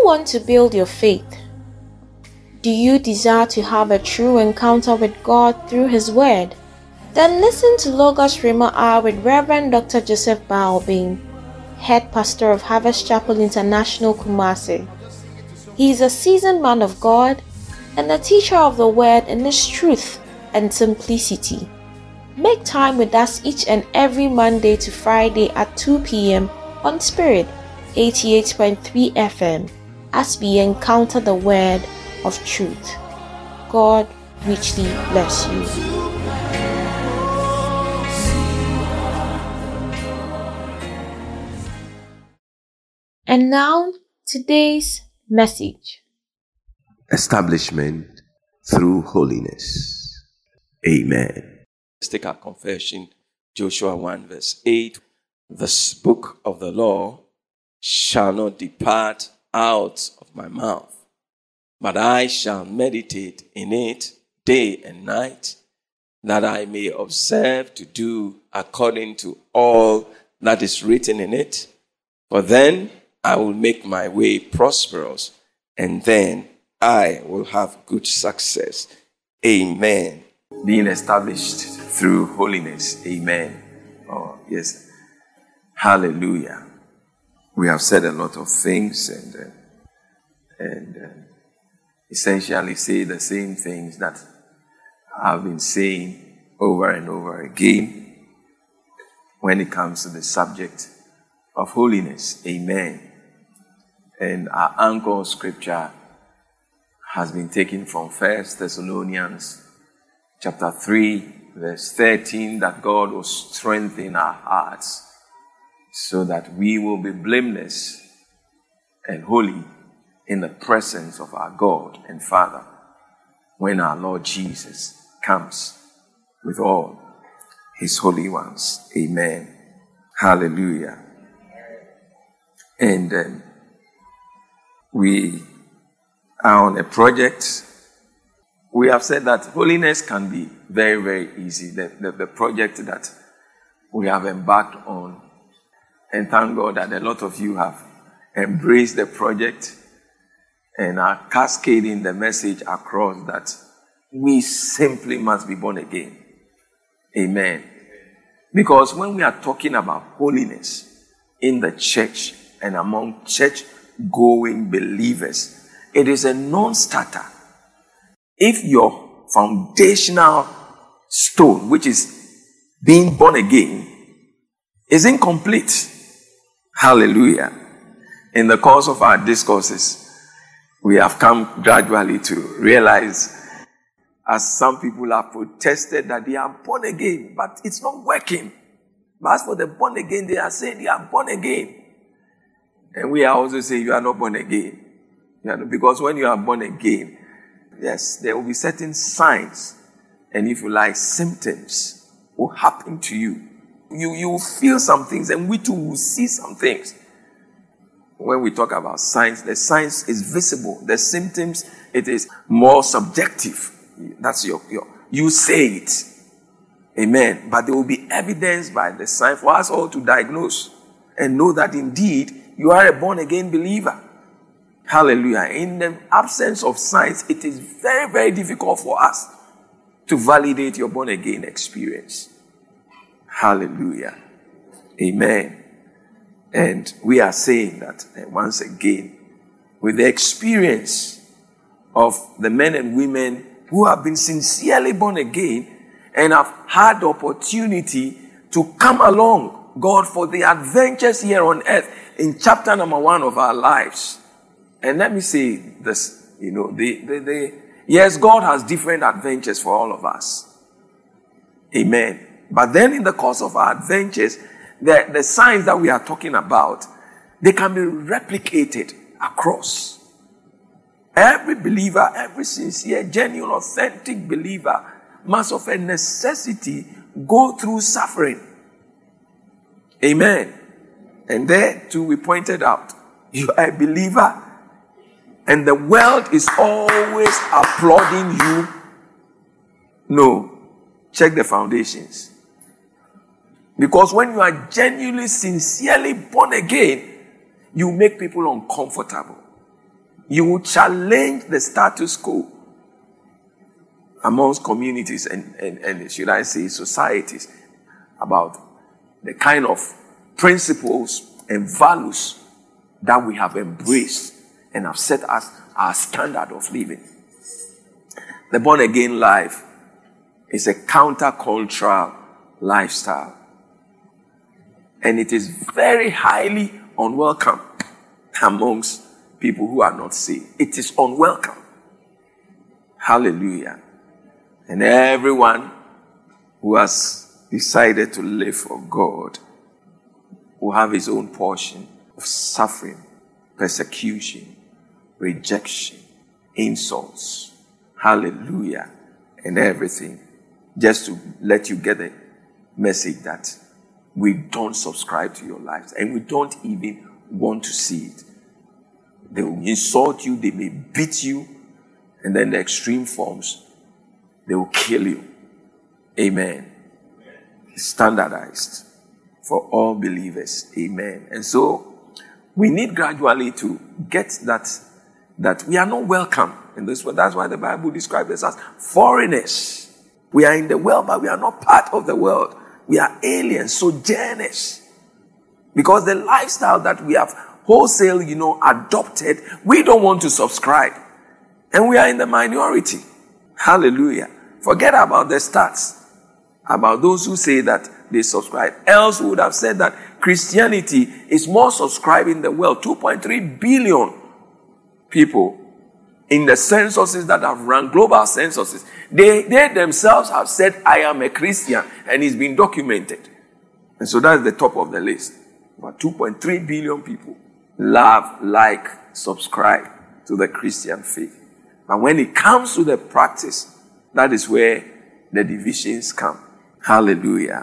want to build your faith? Do you desire to have a true encounter with God through His Word? Then listen to Logos Rhema Hour with Reverend Dr. Joseph Baobin, Head Pastor of Harvest Chapel International, Kumasi. He is a seasoned man of God and a teacher of the Word in its truth and simplicity. Make time with us each and every Monday to Friday at 2 p.m. on Spirit 88.3 FM as we encounter the Word of truth. God richly bless you. And now, today's message. Establishment through holiness. Amen. Let's take our confession. Joshua 1 verse 8. This book of the law shall not depart out of my mouth, but I shall meditate in it day and night, that I may observe to do according to all that is written in it. For then I will make my way prosperous, and then I will have good success. Amen. Being established through holiness. Amen. Oh, yes. Hallelujah. We have said a lot of things and essentially say the same things that I've been saying over and over again when it comes to the subject of holiness. Amen. And our anchor scripture has been taken from 1 Thessalonians chapter 3, verse 13, that God will strengthen our hearts so that we will be blameless and holy in the presence of our God and Father when our Lord Jesus comes with all His holy ones. Amen. Hallelujah. And we are on a project. We have said that holiness can be very, very easy. The project that we have embarked on, and thank God that a lot of you have embraced the project and are cascading the message across that we simply must be born again. Amen. Because when we are talking about holiness in the church and among church-going believers, it is a non-starter. If your foundational stone, which is being born again, is incomplete, hallelujah. In the course of our discourses, we have come gradually to realize, as some people have protested, that they are born again, but it's not working. But as for the born again, they are saying they are born again. And we are also saying you are not born again. Because when you are born again, yes, there will be certain signs, and if you like, symptoms will happen to you. You will feel some things, and we too will see some things. When we talk about signs, the signs is visible. The symptoms, it is more subjective. That's you say it. Amen. But there will be evidence by the sign for us all to diagnose and know that indeed you are a born-again believer. Hallelujah. In the absence of signs, it is very, very difficult for us to validate your born-again experience. Hallelujah. Amen. And we are saying that once again, with the experience of the men and women who have been sincerely born again and have had the opportunity to come along God for the adventures here on earth in chapter number 1 of our lives. And let me say this, yes, God has different adventures for all of us. Amen. But then in the course of our adventures, the signs that we are talking about, they can be replicated across. Every believer, every sincere, genuine, authentic believer must of a necessity go through suffering. Amen. And there too we pointed out, you are a believer and the world is always applauding you. No. Check the foundations. Because when you are genuinely, sincerely born again, you make people uncomfortable. You will challenge the status quo amongst communities and should I say societies about the kind of principles and values that we have embraced and have set as our standard of living. The born again life is a countercultural lifestyle. And it is very highly unwelcome amongst people who are not saved. It is unwelcome. Hallelujah. And everyone who has decided to live for God will have his own portion of suffering, persecution, rejection, insults. Hallelujah. And everything. Just to let you get the message that we don't subscribe to your lives and we don't even want to see it. They will insult you, they may beat you, and then the extreme forms, they will kill you. Amen. It's standardized for all believers. Amen. And so we need gradually to get that we are not welcome in this world. That's why the Bible describes us as foreigners. We are in the world, but we are not part of the world. We are aliens, sojourners. Because the lifestyle that we have wholesale, adopted, we don't want to subscribe. And we are in the minority. Hallelujah. Forget about the stats, about those who say that they subscribe. Else we would have said that Christianity is more subscribed in the world. 2.3 billion people in the censuses that have run, global censuses. They themselves have said, I am a Christian, and it's been documented. And so that's the top of the list. About 2.3 billion people love, subscribe to the Christian faith. But when it comes to the practice, that is where the divisions come. Hallelujah.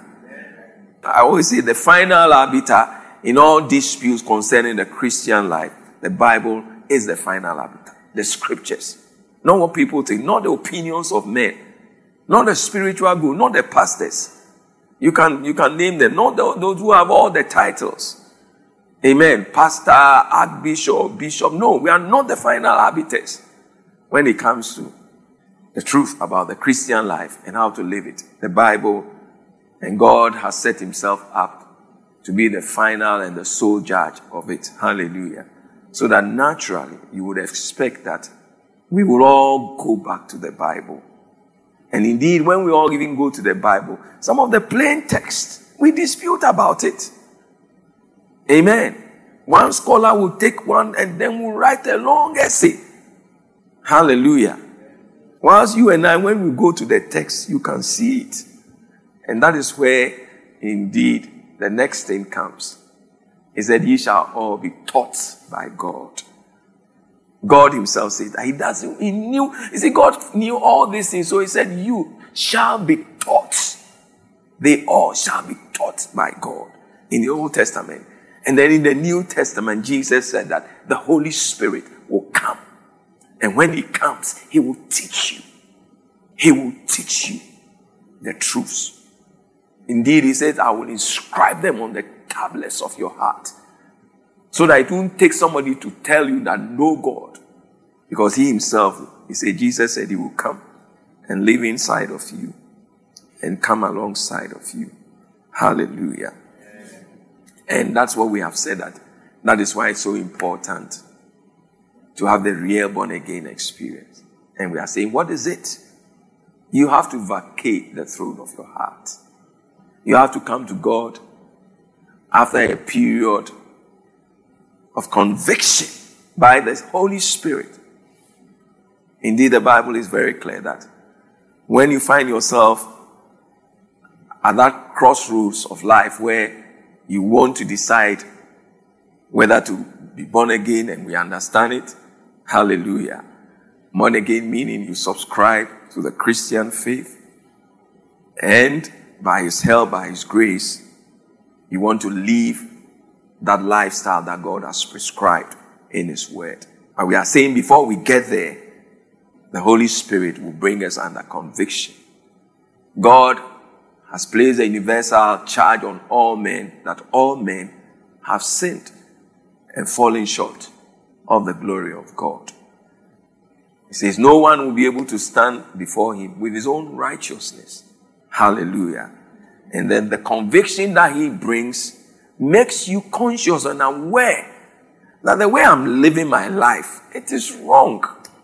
I always say the final arbiter in all disputes concerning the Christian life, the Bible is the final arbiter. The scriptures. Not what people think, not the opinions of men, not the spiritual guru, not the pastors. You can name them, not those who have all the titles. Amen. Pastor, archbishop, bishop. No, we are not the final arbiters when it comes to the truth about the Christian life and how to live it. The Bible and God has set himself up to be the final and the sole judge of it. Hallelujah. So that naturally you would expect that we will all go back to the Bible. And indeed, when we all even go to the Bible, some of the plain text, we dispute about it. Amen. One scholar will take one and then will write a long essay. Hallelujah. Whilst you and I, when we go to the text, you can see it. And that is where, indeed, the next thing comes. He said, ye shall all be taught by God. God himself said that he knew, you see, God knew all these things. So he said, you shall be taught. They all shall be taught by God in the Old Testament. And then in the New Testament, Jesus said that the Holy Spirit will come. And when he comes, he will teach you. He will teach you the truths. Indeed, he says, I will inscribe them on the tablets of your heart. So that it won't take somebody to tell you that know God. Because he himself, Jesus said he will come and live inside of you and come alongside of you. Hallelujah. And that's what we have said that is why it's so important to have the real born again experience. And we are saying, what is it? You have to vacate the throne of your heart. You have to come to God after a period of conviction by the Holy Spirit. Indeed, the Bible is very clear that when you find yourself at that crossroads of life where you want to decide whether to be born again, and we understand it, hallelujah. Born again meaning you subscribe to the Christian faith, and by his help, by his grace, you want to live that lifestyle that God has prescribed in his word. And we are saying before we get there, the Holy Spirit will bring us under conviction. God has placed a universal charge on all men that all men have sinned and fallen short of the glory of God. He says, no one will be able to stand before him with his own righteousness. Hallelujah. And then the conviction that he brings makes you conscious and aware that the way I'm living my life, it is wrong.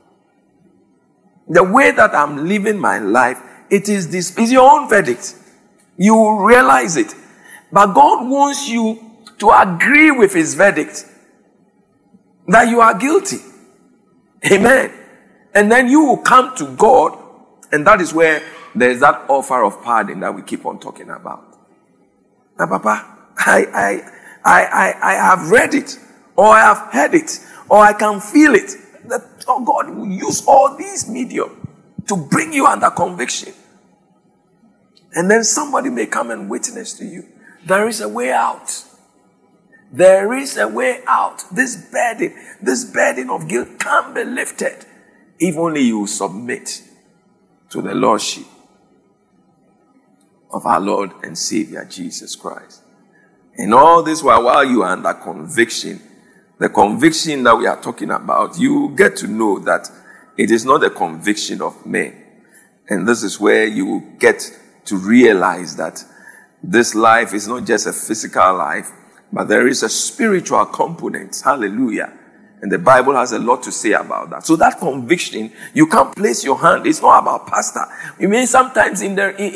The way that I'm living my life, it is this, is your own verdict. You will realize it. But God wants you to agree with his verdict that you are guilty. Amen. And then you will come to God, and that is where there is that offer of pardon that we keep on talking about. Now, Papa, I have read it, or I have heard it, or I can feel it. That God will use all these medium to bring you under conviction. And then somebody may come and witness to you. There is a way out. There is a way out. This burden of guilt can be lifted if only you submit to the Lordship of our Lord and Savior Jesus Christ. And all this while you are under conviction, the conviction that we are talking about, you get to know that it is not a conviction of men. And this is where you get to realize that this life is not just a physical life, but there is a spiritual component. Hallelujah. And the Bible has a lot to say about that. So that conviction, you can't place your hand. It's not about pastor. You mean sometimes in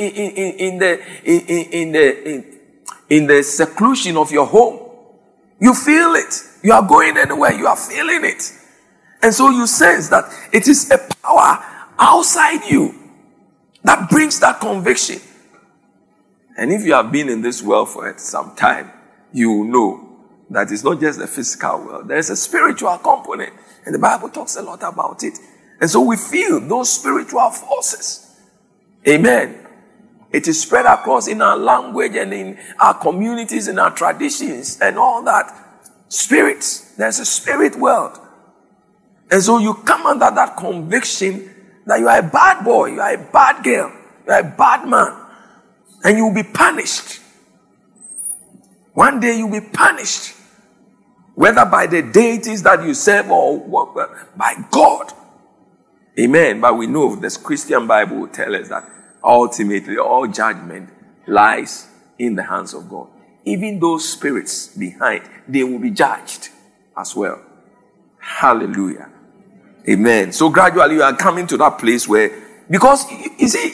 the seclusion of your home, you feel it. You are going anywhere, you are feeling it. And so you sense that it is a power outside you that brings that conviction. And if you have been in this world for some time, you will know that it's not just the physical world. There's a spiritual component. And the Bible talks a lot about it. And so we feel those spiritual forces. Amen. It is spread across in our language and in our communities, in our traditions and all that. Spirits. There's a spirit world. And so you come under that conviction that you are a bad boy, you are a bad girl, you are a bad man. And you will be punished. One day you will be punished. Whether by the deities that you serve or by God. Amen. But we know this Christian Bible will tell us that ultimately all judgment lies in the hands of God. Even those spirits behind, they will be judged as well. Hallelujah. Amen. So gradually you are coming to that place where, because you see,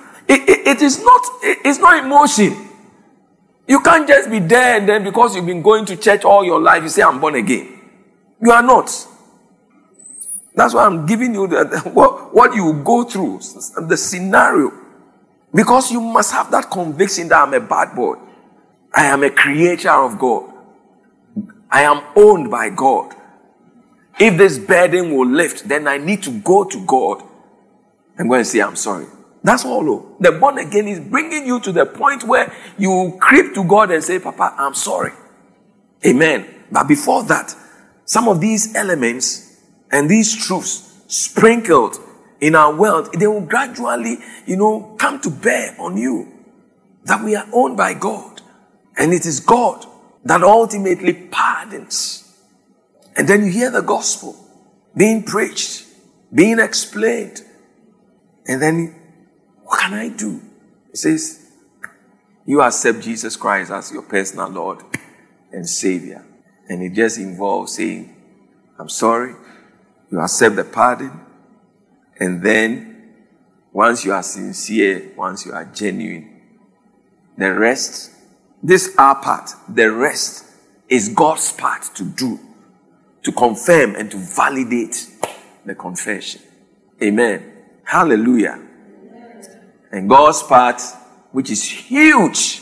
it's not emotion. You can't just be there and then because you've been going to church all your life, you say, I'm born again. You are not. That's why I'm giving you what you go through, the scenario. Because you must have that conviction that I'm a bad boy. I am a creature of God. I am owned by God. If this burden will lift, then I need to go to God and go and say, I'm sorry. That's all. The born again is bringing you to the point where you creep to God and say, Papa, I'm sorry. Amen. But before that, some of these elements and these truths sprinkled in our world, they will gradually, come to bear on you. That we are owned by God. And it is God that ultimately pardons. And then you hear the gospel being preached, being explained. And then, what can I do? It says, you accept Jesus Christ as your personal Lord and Savior. And it just involves saying, I'm sorry. You accept the pardon. And then, once you are sincere, once you are genuine, the rest, this our part, the rest is God's part to do, to confirm and to validate the confession. Amen. Hallelujah. And God's part, which is huge,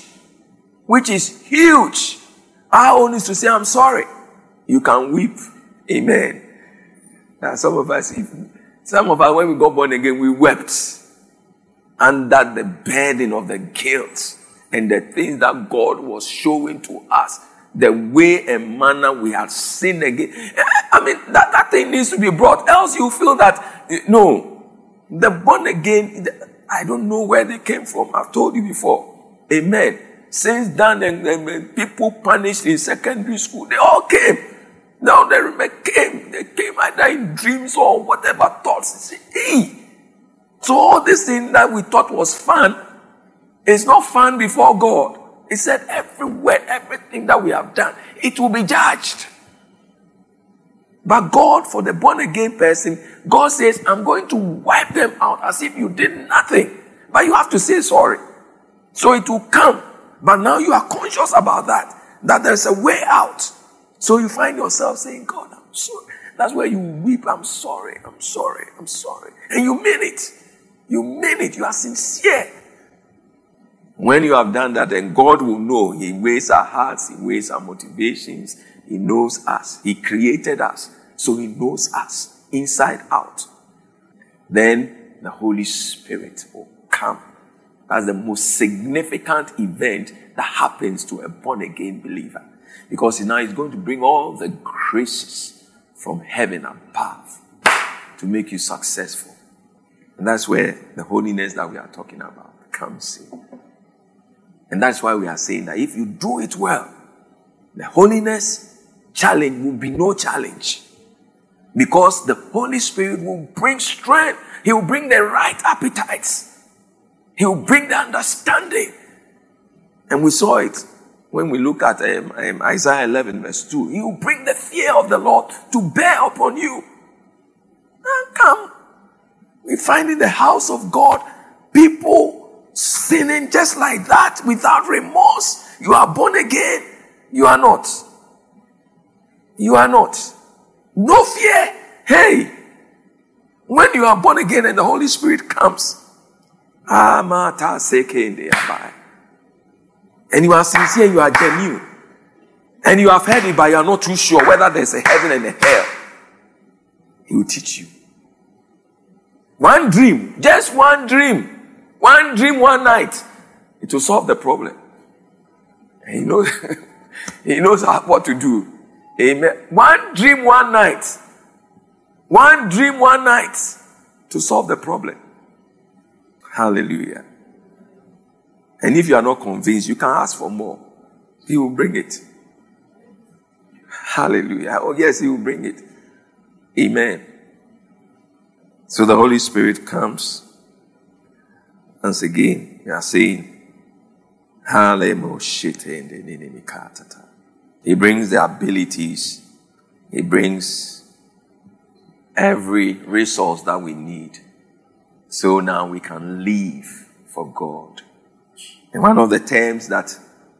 our own is to say, I'm sorry. You can weep. Amen. Now some of us, when we got born again, we wept under the burden of the guilt and the things that God was showing to us, the way and manner we had sinned again. I mean, that thing needs to be brought. Else you feel that, no, the born again, I don't know where they came from. I've told you before. Amen. Since then, and people punished in secondary school, they all came. Now they came either in dreams or whatever thoughts. Hey, so all this thing that we thought was fun is not fun before God. He said everywhere, everything that we have done, it will be judged. But God, for the born again person, God says, I'm going to wipe them out as if you did nothing. But you have to say sorry. So it will come. But now you are conscious about that there's a way out. So you find yourself saying, God, I'm sorry. That's where you weep, I'm sorry, I'm sorry, I'm sorry. And you mean it. You mean it. You are sincere. When you have done that, then God will know. He weighs our hearts. He weighs our motivations. He knows us. He created us. So he knows us inside out. Then the Holy Spirit will come. That's the most significant event that happens to a born-again believer. Because now he's going to bring all the graces from heaven above to make you successful. And that's where the holiness that we are talking about comes in. And that's why we are saying that if you do it well, the holiness challenge will be no challenge. Because the Holy Spirit will bring strength. He will bring the right appetites. He will bring the understanding. And we saw it when we look at Isaiah 11 verse 2. He will bring the fear of the Lord to bear upon you. And come. We find in the house of God people sinning just like that without remorse. You are born again. You are not. You are not. No fear. Hey, when you are born again and the Holy Spirit comes, and you are sincere, you are genuine, and you have heard it, but you are not too sure whether there's a heaven and a hell, He will teach you. One dream, just one dream, one night, it will solve the problem. And He knows, He knows what to do. Amen. One dream, one night. One dream, one night to solve the problem. Hallelujah. And if you are not convinced, you can ask for more. He will bring it. Hallelujah. Oh, yes, He will bring it. Amen. So the Holy Spirit comes. Once again, we are saying, He brings the abilities. He brings every resource that we need. So now we can live for God. And one of the terms that,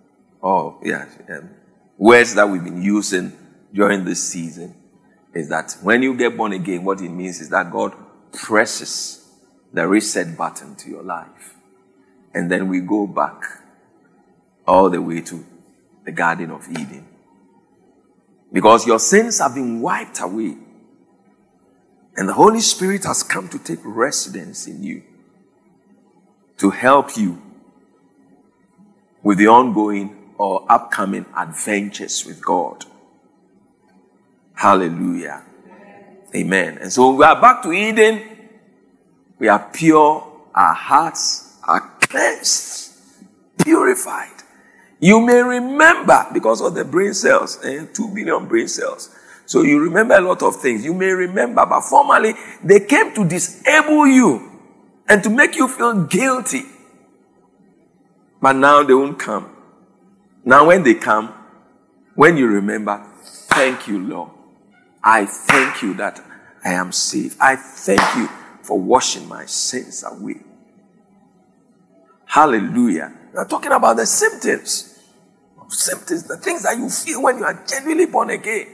words that we've been using during this season is that when you get born again, what it means is that God presses the reset button to your life. And then we go back all the way to the Garden of Eden. Because your sins have been wiped away. And the Holy Spirit has come to take residence in you. To help you with the ongoing or upcoming adventures with God. Hallelujah. Amen. And so we are back to Eden. We are pure. Our hearts are cleansed, purified. You may remember, because of the brain cells, 2 billion brain cells. So you remember a lot of things. You may remember, but formerly, they came to disable you and to make you feel guilty. But now they won't come. Now when they come, when you remember, thank you, Lord. I thank you that I am saved. I thank you for washing my sins away. Hallelujah. We're talking about the symptoms. Symptoms, the things that you feel when you are genuinely born again.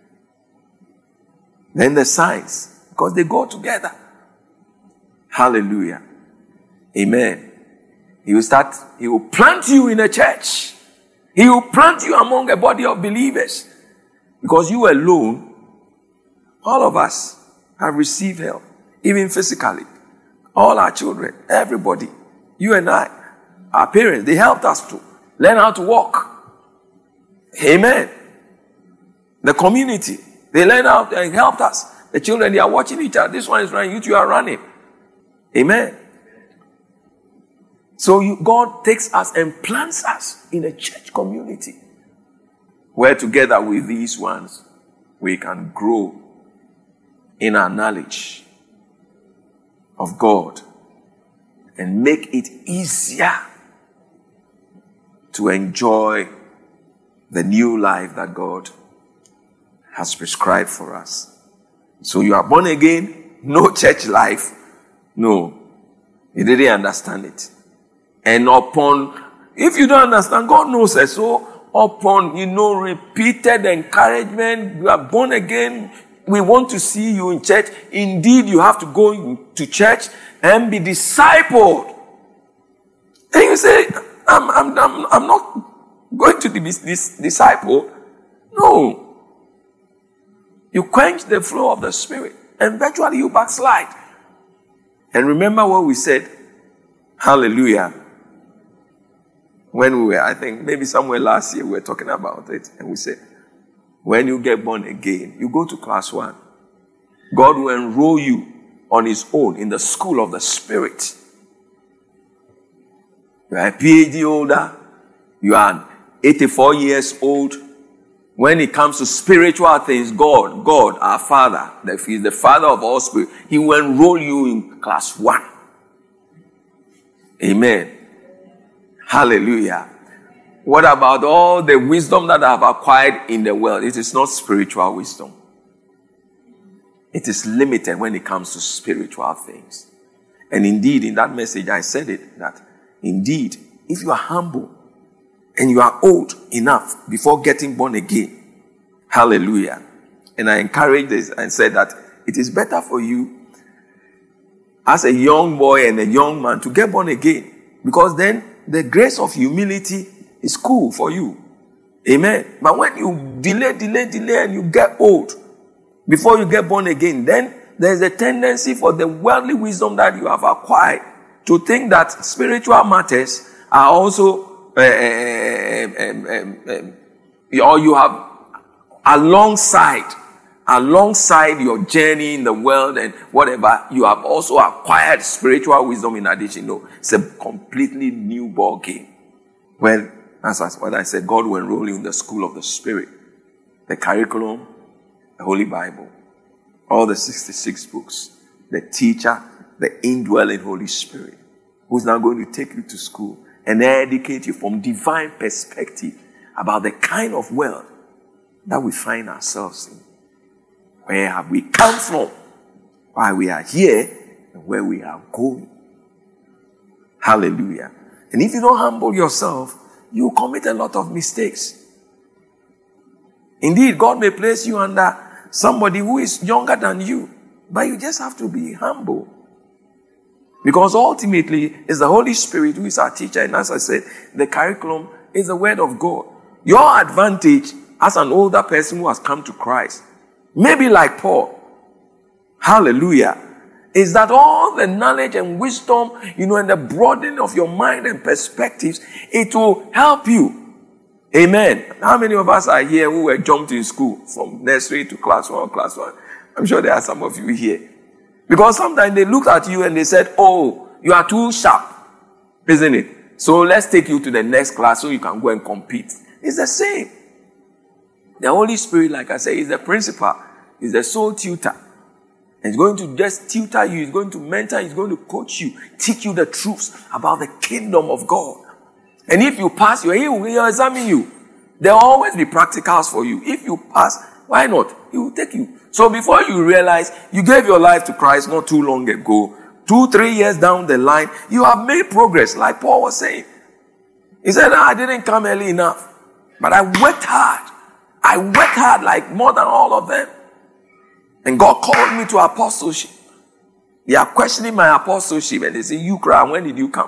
Then the signs, because they go together. Hallelujah. Amen. He will plant you in a church. He will plant you among a body of believers. Because you alone, all of us have received help, even physically. All our children, everybody, you and I, our parents, they helped us to learn how to walk. Amen. The community, they learned how and helped us. The children, they are watching each other. This one is running, you two are running. Amen. So God takes us and plants us in a church community where together with these ones, we can grow in our knowledge of God and make it easier to enjoy the new life that God has prescribed for us. So you are born again, no church life. No, you didn't understand it. And if you don't understand, God knows it. So upon, repeated encouragement, you are born again, we want to see you in church. Indeed, you have to go to church and be discipled. And you say, I'm not going to be this disciple. No. You quench the flow of the Spirit, and eventually you backslide. And remember what we said, hallelujah, when we were, I think maybe somewhere last year we were talking about it, and we said, when you get born again, you go to class 1. God will enroll you on his own in the school of the Spirit. You are a PhD holder. You are 84 years old. When it comes to spiritual things, God, our Father, He is the Father of all spirit, He will enroll you in class 1. Amen. Hallelujah. What about all the wisdom that I have acquired in the world? It is not spiritual wisdom. It is limited when it comes to spiritual things. And indeed, in that message, I said it, that indeed, if you are humble and you are old enough before getting born again, hallelujah. And I encouraged this and said that it is better for you as a young boy and a young man to get born again, because then the grace of humility is cool for you. Amen. But when you delay and you get old before you get born again, then there's a tendency for the worldly wisdom that you have acquired to think that spiritual matters are also or you have alongside your journey in the world and whatever, you have also acquired spiritual wisdom in addition. No, it's a completely new ball game. Well, as what I said, God will enroll you in the school of the Spirit, the curriculum, the Holy Bible, all the 66 books, the teacher, the indwelling Holy Spirit, who's now going to take you to school and educate you from divine perspective about the kind of world that we find ourselves in. Where have we come from? Why we are here and where we are going. Hallelujah. And if you don't humble yourself, you commit a lot of mistakes. Indeed, God may place you under somebody who is younger than you, but you just have to be humble. Because ultimately, it's the Holy Spirit who is our teacher. And as I said, the curriculum is the Word of God. Your advantage as an older person who has come to Christ, maybe like Paul, hallelujah, is that all the knowledge and wisdom, and the broadening of your mind and perspectives, it will help you. Amen. How many of us are here who were jumped in school from nursery to class 1? I'm sure there are some of you here. Because sometimes they looked at you and they said, oh, you are too sharp, isn't it? So let's take you to the next class so you can go and compete. It's the same. The Holy Spirit, like I say, is the principal, is the sole tutor. And he's going to just tutor you, he's going to mentor, he's going to coach you, teach you the truths about the kingdom of God. And if you pass, he will examine you. There will always be practicals for you. If you pass, why not? He will take you. So before you realize, you gave your life to Christ not too long ago, 2-3 years down the line, you have made progress, like Paul was saying. He said, I didn't come early enough, but I worked hard. I worked hard like more than all of them. And God called me to apostleship. They are questioning my apostleship, and they say, you cry, when did you come?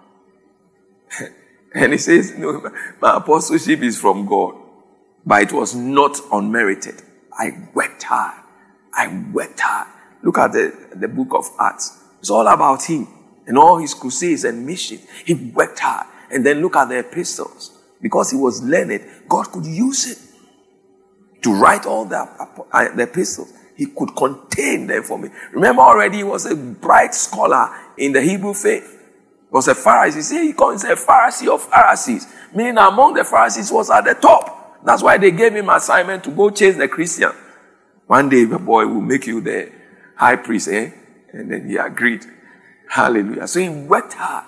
And he says, no, my apostleship is from God, but it was not unmerited. I worked hard. Look at the book of Acts. It's all about him and all his crusades and missions. He worked hard. And then look at the epistles. Because he was learned, God could use it to write all the epistles. He could contain them for me. Remember already he was a bright scholar in the Hebrew faith. He was a Pharisee. See, he calls himself a Pharisee of Pharisees. Meaning among the Pharisees was at the top. That's why they gave him assignment to go chase the Christian. One day the boy will make you the high priest, eh? And then he agreed. Hallelujah. So he worked hard.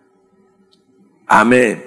Amen.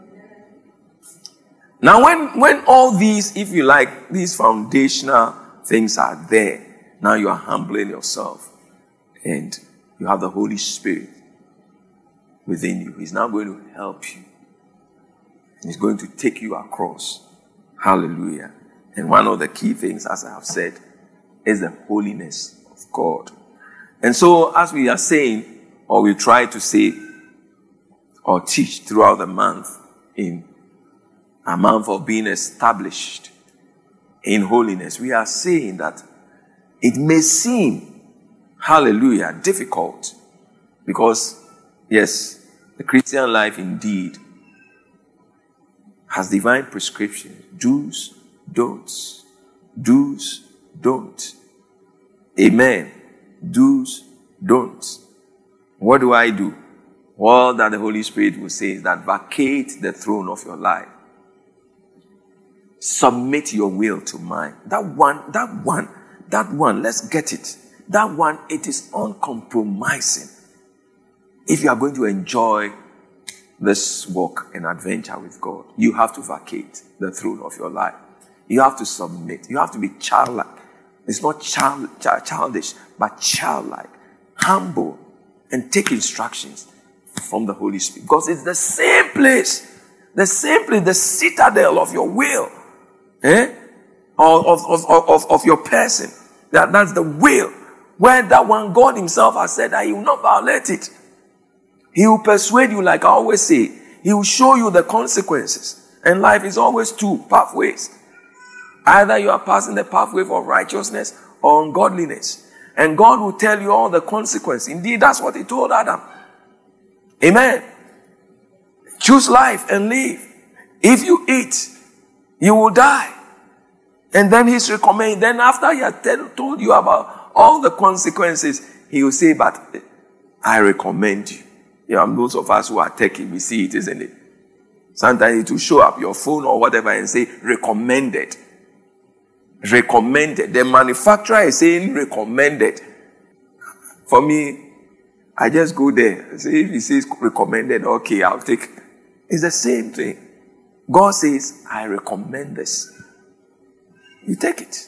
Now when all these, if you like, these foundational things are there, now you are humbling yourself and you have the Holy Spirit within you. He's now going to help you. He's going to take you across. Hallelujah. And one of the key things, as I have said, is the holiness of God. And so, as we are saying, or we try to say, or teach throughout the month, in a month of being established in holiness, we are saying that it may seem, hallelujah, difficult, because, yes, the Christian life indeed has divine prescriptions, do's, don'ts, do's, don't. Amen. Do's, don'ts. What do I do? All that the Holy Spirit will say is that vacate the throne of your life. Submit your will to mine. That one, let's get it. That one, it is uncompromising. If you are going to enjoy this walk and adventure with God, you have to vacate the throne of your life. You have to submit. You have to be childlike. It's not childish, but childlike, humble, and take instructions from the Holy Spirit. Because it's the same place, the citadel of your will, of your person. That's the will, where that one God himself has said that he will not violate it. He will persuade you, like I always say. He will show you the consequences. And life is always two pathways. Either you are passing the pathway of righteousness or ungodliness. And God will tell you all the consequences. Indeed, that's what he told Adam. Amen. Choose life and live. If you eat, you will die. And then he's recommending. Then after he has told you about all the consequences, he will say, but I recommend you. Those of us who are techie, we see it, isn't it? Sometimes it will show up your phone or whatever and say, recommended. Recommended. The manufacturer is saying recommended. For me, I just go there. Say if he says recommended, okay, I'll take. It's the same thing. God says, I recommend this. You take it.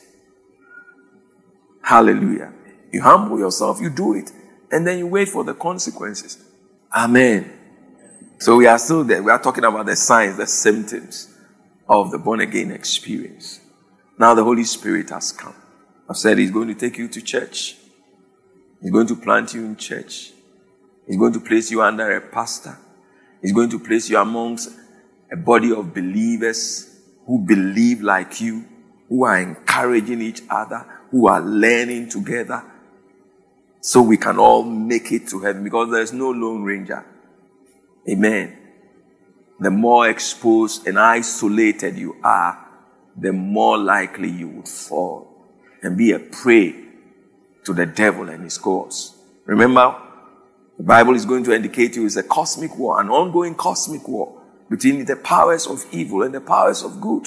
Hallelujah. You humble yourself, you do it, and then you wait for the consequences. Amen. So we are still there. We are talking about the signs, the symptoms of the born-again experience. Now the Holy Spirit has come. I've said he's going to take you to church. He's going to plant you in church. He's going to place you under a pastor. He's going to place you amongst a body of believers who believe like you, who are encouraging each other, who are learning together, so we can all make it to heaven, because there's no lone ranger. Amen. The more exposed and isolated you are, the more likely you would fall and be a prey to the devil and his cause. Remember, the Bible is going to indicate to you it's a cosmic war, an ongoing cosmic war between the powers of evil and the powers of good.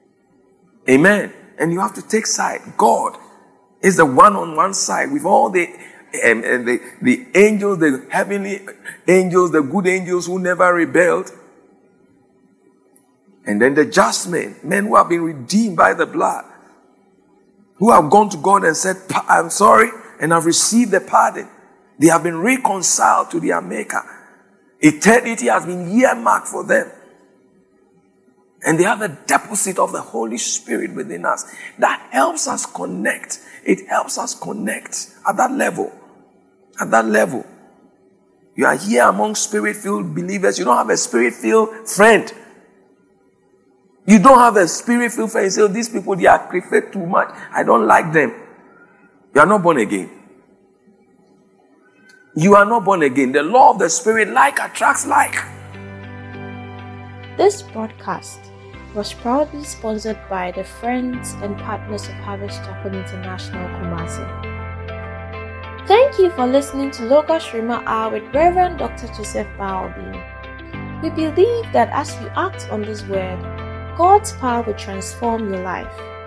Amen. And you have to take side. God is the one on one side with all the angels, the heavenly angels, the good angels who never rebelled. And then the just men who have been redeemed by the blood, who have gone to God and said, I'm sorry, and have received the pardon. They have been reconciled to their Maker. Eternity has been earmarked for them. And they have a deposit of the Holy Spirit within us that helps us connect. It helps us connect at that level. At that level. You are here among spirit-filled believers. You don't have a spirit-filled friend. You don't have a spirit-filled friend. You say, oh, these people, they are preferred too much. I don't like them. You are not born again. You are not born again. The law of the Spirit, like attracts like. This broadcast was proudly sponsored by the friends and partners of Harvest Chapel International, Kumasi. Thank you for listening to Logos Rhema Hour with Reverend Dr. Joseph Baobi. We believe that as you act on this word, God's power will transform your life.